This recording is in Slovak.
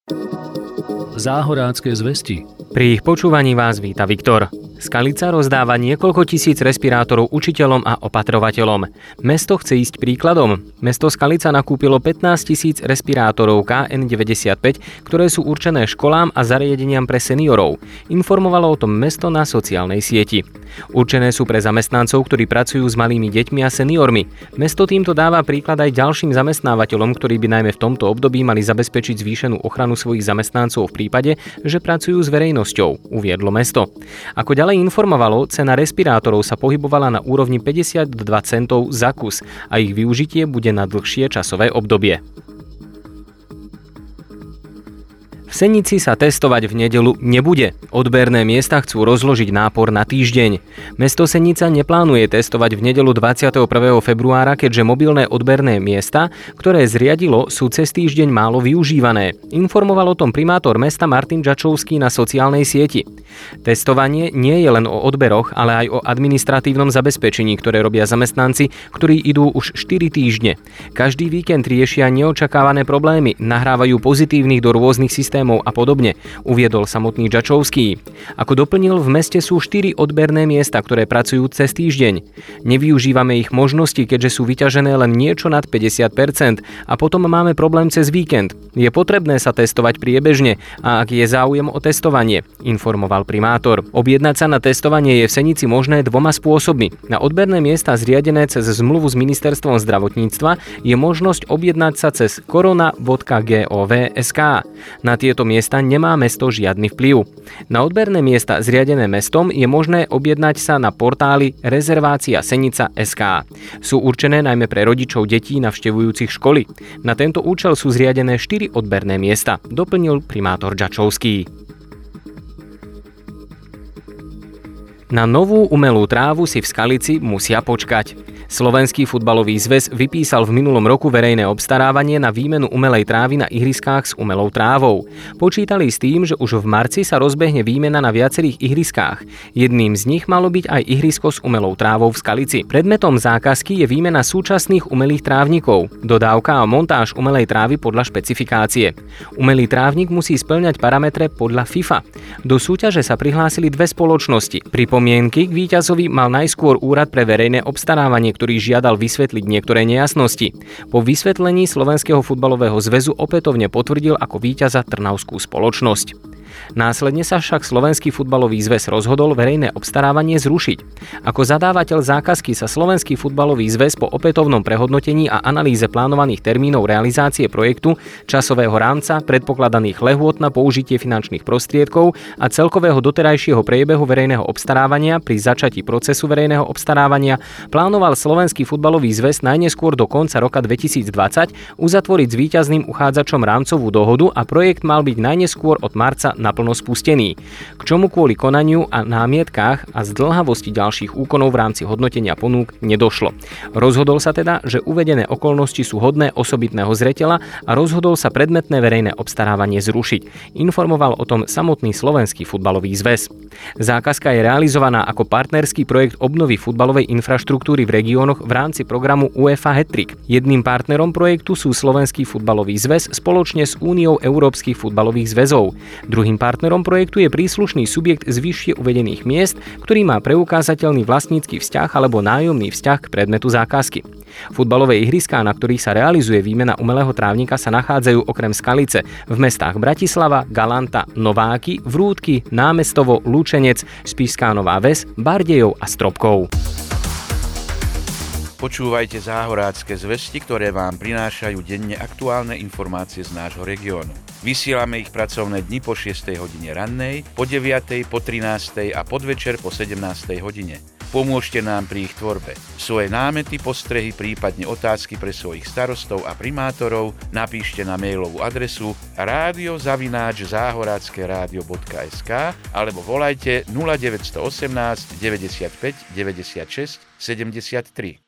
Záhorácké zvesti. Pri ich počúvaní vás víta Viktor. Skalica rozdáva niekoľko tisíc respirátorov učiteľom a opatrovateľom. Mesto chce ísť príkladom. Mesto Skalica nakúpilo 15 000 respirátorov KN95, ktoré sú určené školám a zariadeniam pre seniorov. Informovalo o tom mesto na sociálnej sieti. Určené sú pre zamestnancov, ktorí pracujú s malými deťmi a seniormi. Mesto týmto dáva príklad aj ďalším zamestnávateľom, ktorí by najmä v tomto období mali zabezpečiť zvýšenú ochranu svojich zamestnancov v prípade, že pracujú s verejnosťou, uviedlo mesto. Ako ďalej informovalo, cena respirátorov sa pohybovala na úrovni 52 centov za kus a ich využitie bude na dlhšie časové obdobie. V Senici sa testovať v nedeľu nebude. Odberné miesta chcú rozložiť nápor na týždeň. Mesto Senica neplánuje testovať v nedeľu 21. februára, keďže mobilné odberné miesta, ktoré zriadilo, sú cez týždeň málo využívané. Informoval o tom primátor mesta Martin Žačovský na sociálnej sieti. Testovanie nie je len o odberoch, ale aj o administratívnom zabezpečení, ktoré robia zamestnanci, ktorí idú už 4 týždne. Každý víkend riešia neočakávané problémy, nahrávajú pozitívnych do rôznych systémov a podobne, uviedol samotný Žačovský. Ako doplnil, v meste sú 4 odberné miesta, ktoré pracujú cez týždeň. Nevyužívame ich možnosti, keďže sú vyťažené len niečo nad 50% a potom máme problém cez víkend. Je potrebné sa testovať priebežne a ak je záujem o testovanie, informoval primátor. Objednať sa na testovanie je v Senici možné dvoma spôsobmi. Na odberné miesta zriadené cez zmluvu s ministerstvom zdravotníctva je možnosť objednať sa cez korona.gov.sk. Na tieto miesta nemá mesto žiadny vplyv. Na odberné miesta zriadené mestom je možné objednať sa na portáli rezervácia Senica.sk. Sú určené najmä pre rodičov detí navštevujúcich školy. Na tento účel sú zriadené 4 odberné miesta, doplnil primátor Žačovský. Na novú umelú trávu si v Skalici musia počkať. Slovenský futbalový zväz vypísal v minulom roku verejné obstarávanie na výmenu umelej trávy na ihriskách s umelou trávou. Počítali s tým, že už v marci sa rozbehne výmena na viacerých ihriskách. Jedným z nich malo byť aj ihrisko s umelou trávou v Skalici. Predmetom zákazky je výmena súčasných umelých trávnikov, dodávka a montáž umelej trávy podľa špecifikácie. Umelý trávnik musí spĺňať parametre podľa FIFA. Do súťaže sa prihlásili dve spoločnosti. Pripomienky k víťazovi mal najskôr Úrad pre verejné obstarávanie, ktorý žiadal vysvetliť niektoré nejasnosti. Po vysvetlení Slovenského futbalového zväzu opätovne potvrdil ako víťaza Trnavskú spoločnosť. Následne sa však Slovenský futbalový zväz rozhodol verejné obstarávanie zrušiť. Ako zadávateľ zákazky sa Slovenský futbalový zväz po opätovnom prehodnotení a analýze plánovaných termínov realizácie projektu, časového rámca, predpokladaných lehôt na použitie finančných prostriedkov a celkového doterajšieho priebehu verejného obstarávania pri začatí procesu verejného obstarávania plánoval Slovenský futbalový zväz najneskôr do konca roka 2020 uzatvoriť s víťazným uchádzačom rámcovú dohodu a projekt mal byť najneskôr od marca naplno spustený, k čomu kvôli konaniu a námietkách a zdĺhavosti ďalších úkonov v rámci hodnotenia ponúk nedošlo. Rozhodol sa teda, že uvedené okolnosti sú hodné osobitného zreteľa a rozhodol sa predmetné verejné obstarávanie zrušiť. Informoval o tom samotný Slovenský futbalový zväz. Zákazka je realizovaná ako partnerský projekt obnovy futbalovej infraštruktúry v regiónoch v rámci programu UEFA Hat-Trick. Jedným partnerom projektu sú Slovenský futbalový zväz spoločne s Úniou európskych futbalových zväzov. Druhým partnerom projektu je príslušný subjekt z vyššie uvedených miest, ktorý má preukázateľný vlastnícky vzťah alebo nájomný vzťah k predmetu zákazky. Futbalové ihriská, na ktorých sa realizuje výmena umelého trávnika, sa nachádzajú okrem Skalice v mestách Bratislava, Galanta, Nováky, Vrútky, Námestovo, Lučenec, Spišská Nová Ves, Bardejov a Stropkov. Počúvajte Záhorácké zvesti, ktoré vám prinášajú denne aktuálne informácie z nášho regiónu. Vysielame ich pracovné dni po 6. hodine rannej, po 9., po 13. a podvečer po 17. hodine. Pomôžte nám pri ich tvorbe. Svoje námety, postrehy, prípadne otázky pre svojich starostov a primátorov napíšte na mailovú adresu radio@zahorackeradio.sk alebo volajte 0918 95 96 73.